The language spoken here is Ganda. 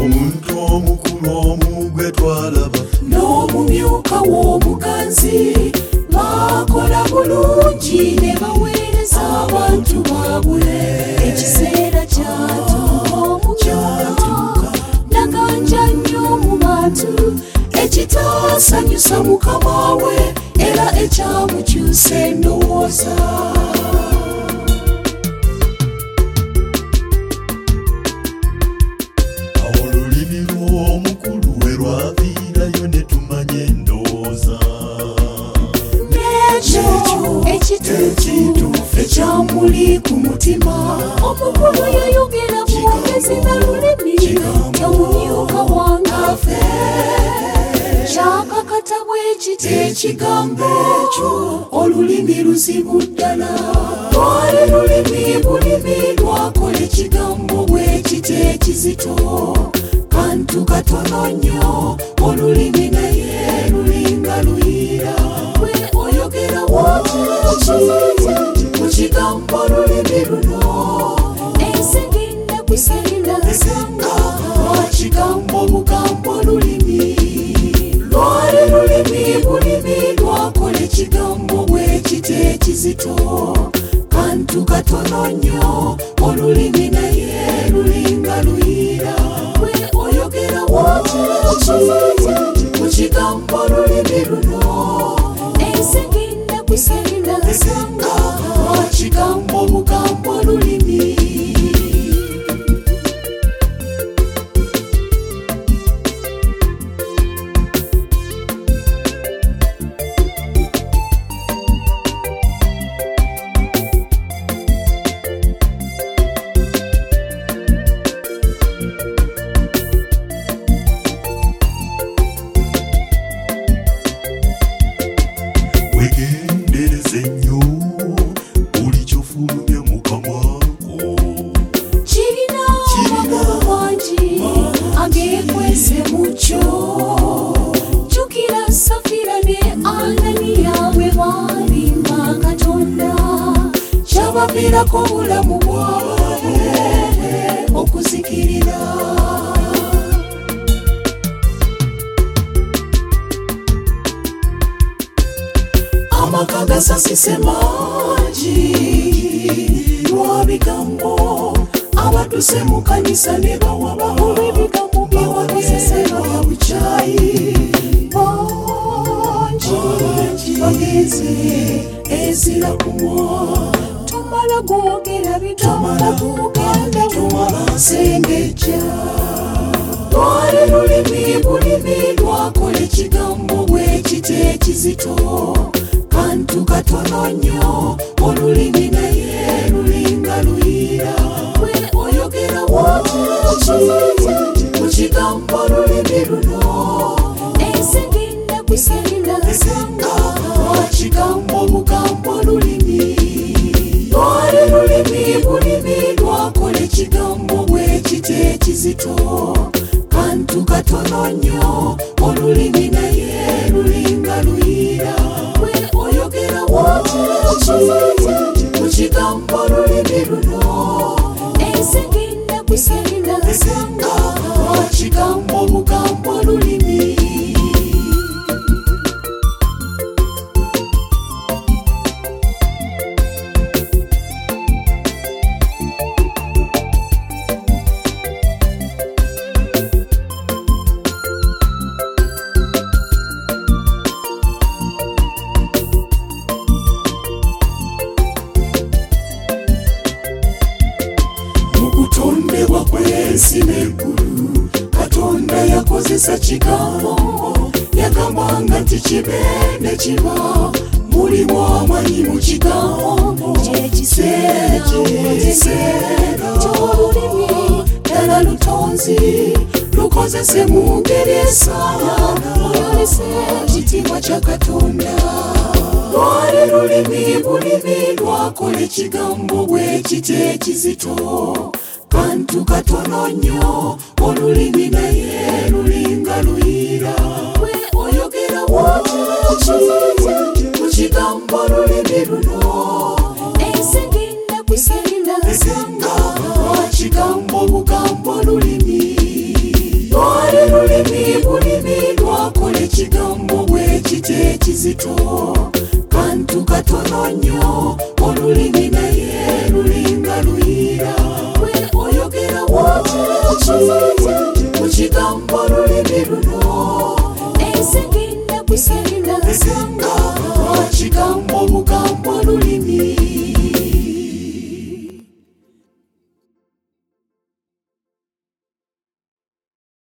omuntu omukulu omugwe twalaba n'omumyuka w'omuganzi bakola bulungi ne baweereza abantu baabwe ekiseera kyatuuka naganja nnyo mu bantu ekitaasanyusa mukama we era ekyamukyusa endowooza. olulimi lw'omukulu we lwaviirayo ne tumanya endowooza n'ekyo ekituufu ekyamuli ku mutima. Omukulu yayogera bwogezi na lulimi yamumyuka wangafe kyakakata bwekiti ekigambo ekyo olulimi luzibu ddala. Lwali bulimi lwakola ekigambo bwekiti ekizito kantu katono nnyo olulimi naye lulinga luyiira. Gwe oyogera waaki mu kigambo olulimi luno ensiginde kusalira nga lwakigambo bugambo olulimi. Lwali bulimi lwakola ekigambo bwekiti ekizito kantu katono nnyo olulimi naye lulinga luyiira. Gwe oyogera waaki mu kigambo olulimi luno ensiginde kusalira nga lwakigambo bugambo olulimi. wegendereze nnyo buli kyofulumya mukamwako kirina amakulu mangi ageekwese mu kyo. Jjukira Safira ne Ananiya bwe baalimba Katonda kyabaviirako obulamu bwabwe okuzikirira. Amaka gasasise mangi lwa bigambo abadduse mu kanisa ne bawaba olw'ebigambo byawabisesera bya bukyayi. Bangi bageze ezira kumwa tomala gwogera bitomala kugenda tomala nsengejja. Lwali bulimi lwakola ekigambo bwekiti ekizito kantu katono nnyo olulimi naye lulinga luyiira. Gwe oyogera waaki mu kigambo olulimi luno ensiginde kusalira nga lwakigambo bugambo olulimi. Lwali bulimi lwakola ekigambo bwekiti ekizito kantu katono nnyo olulimi naye lulinga luyiira. Gwe oyogera waaki mu kigambo olulimi luno ensiginde kusalira nga lwakigambo bugambo olulimi. Okutondebwa kw'ensi n'eggulu Katonda yakozesa kigambo yagambanga nti kibe ne kiba. Mulimu amanyi mu kigambo kyekiseera ky'olulimi ddala lutonzi lukozese mu ngeri esaana oyolese ekitiibwa kya Katonda. Lwali bulimi lwakola ekigambo bwekiti ekizito kantu katono nnyo olulimi naye lulinga luyiira. Gwe oyogera waaki mu kigambo olulimi luno ensiginde kusalira nga lwakigambo bugambo olulimi. kizito kantu katono nnyo